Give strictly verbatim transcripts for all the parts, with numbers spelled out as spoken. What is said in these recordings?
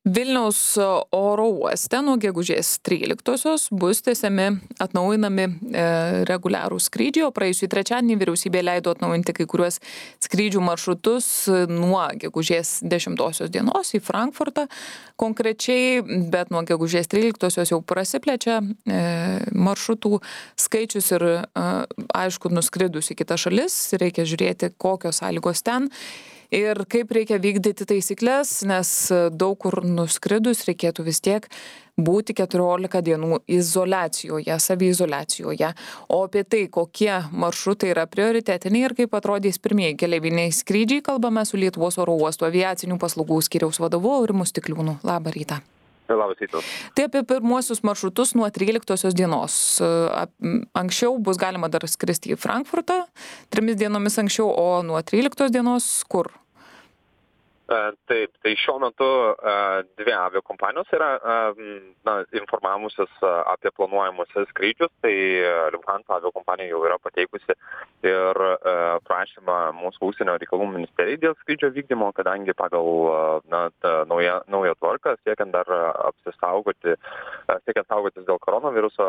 Vilniaus oro uoste nuo gegužės tryliktosios bus tiesiami atnaujinami e, reguliarūs skrydžiai, o praėjusį trečiadienį vyriausybė leido atnaujinti kai kuriuos skrydžių maršrutus nuo gegužės dešimtosios dienos į Frankfurtą konkrečiai, bet nuo gegužės tryliktosios jau prasiplečia e, maršrutų skaičius ir e, aišku, nuskridus į kitas šalis, reikia žiūrėti, kokios sąlygos ten. Ir kaip reikia vykdyti taisyklės, nes daug kur nuskridus reikėtų vis tiek būti keturiolika dienų izoliacijoje, saviizoliacijoje. O apie tai, kokie maršrutai yra prioritetiniai ir kaip atrodys pirmieji keleiviniai skrydžiai, kalbame su Lietuvos oro uostų aviacinių paslaugų skyriaus vadovu Aurimu Stikliūnu. Labą rytą. Labas rytas. Tai apie pirmuosius maršrutus nuo tryliktosios dienos. Anksčiau bus galima dar skristi į Frankfurtą, trimis dienomis anksčiau, o nuo tryliktos dienos kur? Taip, tai šiuo metu dvi aviakompanijos yra na, informavusios apie planuojamus skrydžius, tai Lufthansa aviakompanija jau yra pateikusi ir prašymą mūsų užsienio reikalų ministerijai dėl skrydžio vykdymo, kadangi pagal na, naują, naują tvarką, siekiant dar apsisaugoti, siekiant saugotis dėl koronaviruso,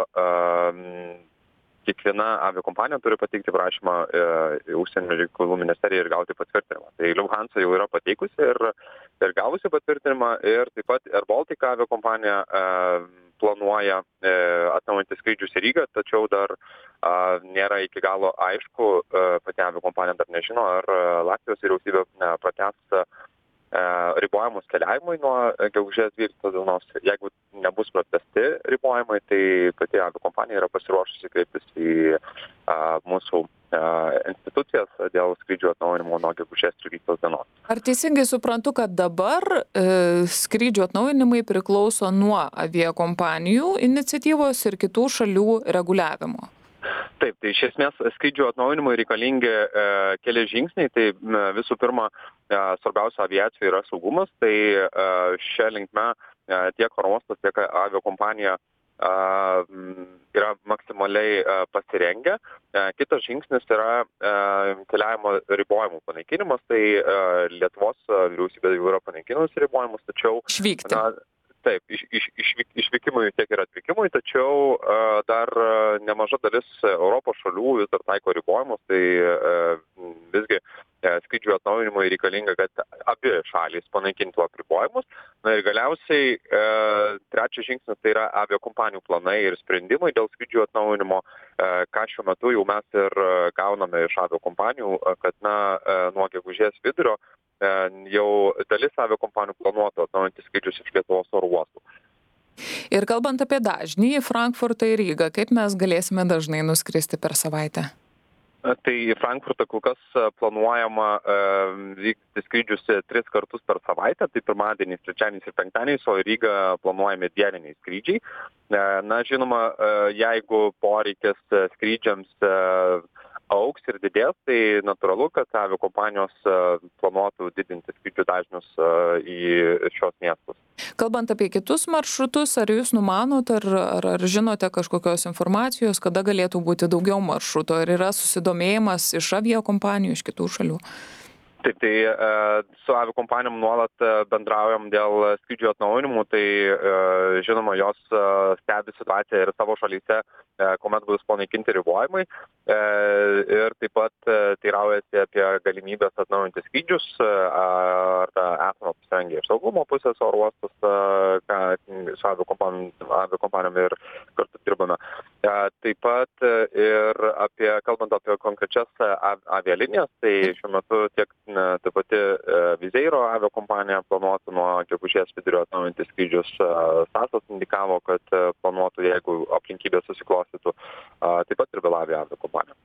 kiekviena aviakompanija turi pateikti prašymą e, užsienio reikalų ministerijai ir gauti patvirtinimą. Tai Lufthansa jau yra pateikusi ir, ir gavusi patvirtinimą ir taip pat Air Baltica aviakompanija e, planuoja e, atnaujinti skrydžius į Rygą, tačiau dar a, nėra iki galo aišku, e, pati aviakompanija dar nežino, ar Latvijos vyriausybė e, pratęs e, ribojimus keliavimui nuo gegužės dvyliktos dienos. Jeigu nebus pratęsti ribojimai, tai pati aviakompanija yra pasiruošusi kreiptis į a, mūsų a, institucijas dėl skrydžių atnaujinimo nuo gegužės tryliktos dienos. Ar teisingai suprantu, kad dabar e, skrydžių atnaujinimai priklauso nuo aviakompanijų iniciatyvos ir kitų šalių reguliavimo? Taip, tai iš esmės skrydžių atnaujinimui reikalingi e, keli žingsniai. Tai e, visų pirma, e, svarbiausia aviacijoje yra saugumas. Tai e, šia linkme e, tiek oro uostas, tiek aviakompanija e, yra maksimaliai e, pasirengę. E, kitas žingsnis yra e, keliavimo ribojimų panaikinimas. Tai e, Lietuvos vyriausybė jau yra panaikinusi ribojimus, tačiau... Išvykti. Na, Taip, iš, iš, išvyk, išvykimui tiek ir atvykimui, tačiau uh, dar uh, nemaža dalis Europos šalių vis dar taiko ribojimus, tai uh, visgi uh, skrydžių atnaujinimui reikalinga, kad abi šalys panaikintų apribojimus. Na ir galiausiai uh, trečias žingsnis tai yra aviakompanijų planai ir sprendimai dėl skrydžių atnaujinimo, uh, ką šiuo metu jau mes ir uh, gauname iš aviakompanijų, uh, kad na, uh, nuo gegužės vidurio jau dalis aviakompanijų planuotų atnaujinti skrydžius iš Lietuvos oro uostų. Ir kalbant apie dažnį į Frankfurtą ir Rygą, kaip mes galėsime dažnai nuskristi per savaitę? Tai į Frankfurtą kol kas planuojama e, vykti skrydžius tris kartus per savaitę, tai pirmadieniais, trečiadieniais ir penktadieniais, o į Rygą planuojami dieniniai skrydžiai. E, na, žinoma, e, jeigu poreikis skrydžiams e, augs ir didės, tai natūralu, kad aviakompanijos planuotų didinti skrydžių dažnius į šios miestus. Kalbant apie kitus maršrutus, ar jūs numanot, ar, ar, ar žinote kažkokios informacijos, kada galėtų būti daugiau maršruto, ar yra susidomėjimas iš aviakompanijų, iš kitų šalių? Taip, tai e, su aviakompanijom nuolat bendraujam dėl skrydžių atnaujinimų, tai e, žinoma, jos e, stebi situaciją ir savo šalyse, e, kuomet bus panaikinti ribojimai e, ir taip pat e, teiraujasi apie galimybės atnaujinti skrydžius, e, ar esame pasirengę iš saugumo pusės oro uostus, e, ką su aviakompanijom, aviakompanijom ir kartu dirbame. E, taip pat ir apie, kalbant apie konkrečias avialinijas, tai šiuo metu tiek taip pati Vizeiro aviakompanija planuotų nuo gegužės vidurio atnaujinti skrydžius. Sasas indikavo, kad planuotų, jeigu aplinkybės susiklostytų, taip pat ir Belavija aviakompanija.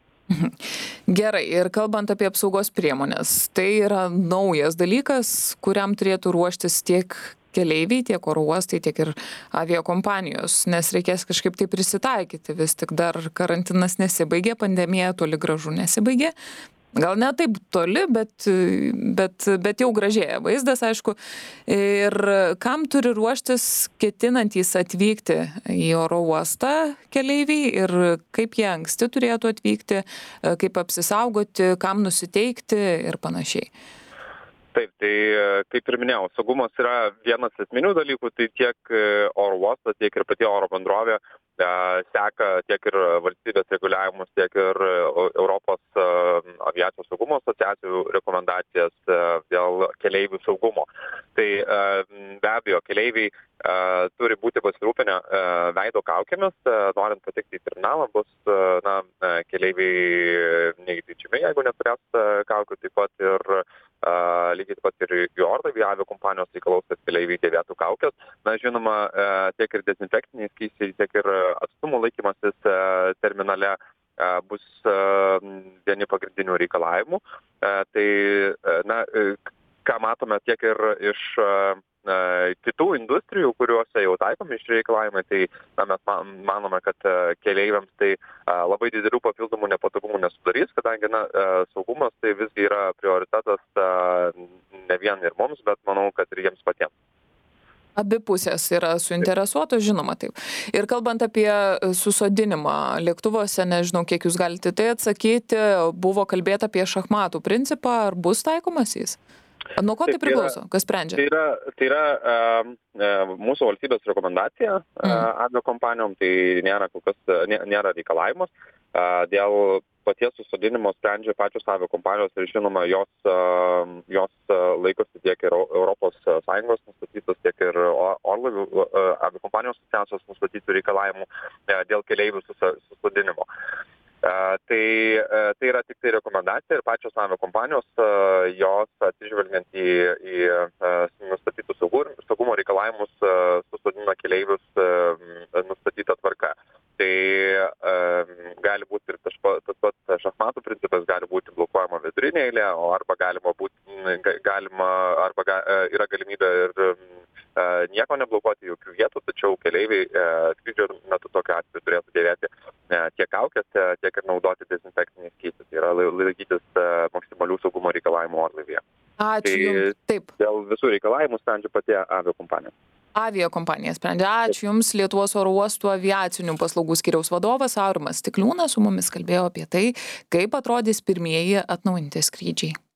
Gerai, ir kalbant apie apsaugos priemonės, tai yra naujas dalykas, kuriam turėtų ruoštis tiek keleiviai, tiek oro uostai, tiek ir aviakompanijos, nes reikės kažkaip tai prisitaikyti, vis tik dar karantinas nesibaigė, pandemija toli gražu nesibaigė. Gal ne taip toli, bet, bet, bet jau gražėja vaizdas, aišku. Ir kam turi ruoštis ketinantys atvykti į oro uostą keleiviai ir kaip jie anksti turėtų atvykti, kaip apsisaugoti, kam nusiteikti ir panašiai. Taip, tai kaip ir minėjau, saugumas yra vienas esminių dalykų, tai tiek oro uostas, tiek ir pati oro bendrovė e, seka tiek ir valstybės reguliavimus, tiek ir Europos e, aviacijos saugumo asociacijų rekomendacijas e, dėl keleivių saugumo. Tai e, be abejo, keleiviai e, turi būti pasirūpinę e, veido kaukėmis, e, norint patekti į terminalą, bus e, na, keleiviai neįteičiami, jeigu neturės e, kaukių, taip pat ir Uh, lygiai taip pat ir į orlaivį aviakompanijos reikalaus, kad keleiviai dėvėtų kaukes. Na, žinoma, uh, tiek ir dezinfekciniai skysčiai, tiek ir atstumų laikymasis uh, terminale uh, bus uh, vieni pagrindinių reikalavimų. Uh, tai, uh, na, uh, ką matome tiek ir iš uh, kitų industrijų, kuriuose jau taikomi šie reikalavimai, tai na, mes manome, kad keleiviams tai labai didelių papildomų nepatogumų nesudarys, kadangi na, saugumas tai visgi yra prioritetas ne vien ir mums, bet manau, kad ir jiems patiems. Abi pusės yra suinteresuotos, žinoma, taip. Ir kalbant apie susodinimą lėktuvuose, nežinau, kiek jūs galite tai atsakyti, buvo kalbėta apie šachmatų principą, ar bus taikomas jis? Nuo ko tai priklauso? Kas sprendžia? Tai yra, tai yra uh, uh, mūsų valstybės rekomendacija uh, mm. aviakompanijom, tai nėra, kokios, nė, nėra reikalavimas. Uh, dėl paties susodinimo sprendžia pačios aviakompanijos ir žinoma, jos, uh, jos uh, laikosi tiek ir Europos Sąjungos nustatytos, tiek ir orlaivių uh, aviakompanijos asociacijos nustatytų reikalavimų uh, dėl keleivių susodinimo. Uh, tai, uh, tai yra tik tai rekomendacija ir pačios aviakompanijos, uh, jos atsižvelgiant į, į uh, nustatytus saugumo reikalavimus, uh, susodina keleivius uh, nustatytą tvarką. Tai uh, gali būti ir tas pats šachmatų principas, gali būti blokuojama vidurinė eilė, o arba galima būti, galima, arba ga, yra galimybė ir uh, nieko neblokuoti jokių vietų, tačiau keleiviai uh, skrydžio metu tokiu atveju turėtų dėvėti uh, tiek kaukės, uh, tiek ir naudoti dezinfekciniais skysčiais, tai yra laikytis uh, maksimalių saugumo reikalavimų orlaivyje. Ačiū tai jums. Taip. Dėl visų reikalavimų sprendžia pati aviakompanija. Aviakompanija sprendžia. Ačiū Jums, Lietuvos oro uostų aviacinių paslaugų skyriaus vadovas Aurimas Stikliūnas su mumis kalbėjo apie tai, kaip atrodys pirmieji atnaujinti skrydžiai.